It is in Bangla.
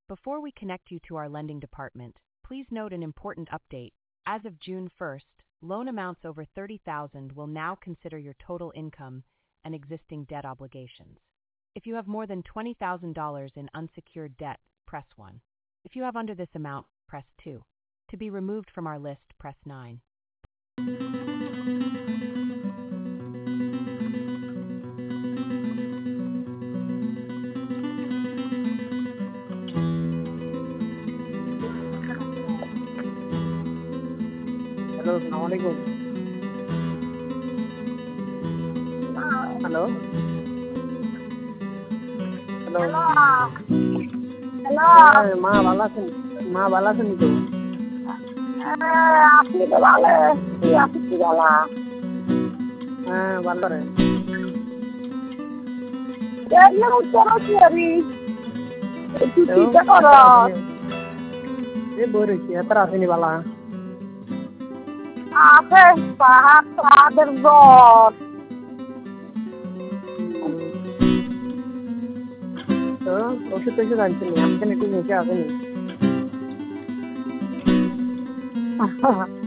Before we connect you to our lending department, please note an important update. As of June 1st, loan amounts over $30,000 will now consider your total income and existing debt obligations. If you have more than $20,000 in unsecured debt, press 1. If you have under this amount, press 2. To be removed from our list, press 9. Hello अस्सलाम वालेकुम। हेलो हेलो হ্যালো হ্যালো মা ভালো আছেন? মা ভালো আছেন তো? আপনি তো ভালো আপনি কি বলা হ্যাঁ ভালো রে। দেখলে উত্তর কি হবি চিন্তা করো এ বই এত আসেনি বালা। আছে পাহাড়ের জ্বর তো ওষুধ টষুধ আনছিনি, আমি কেন একটু নিচে আসেনি।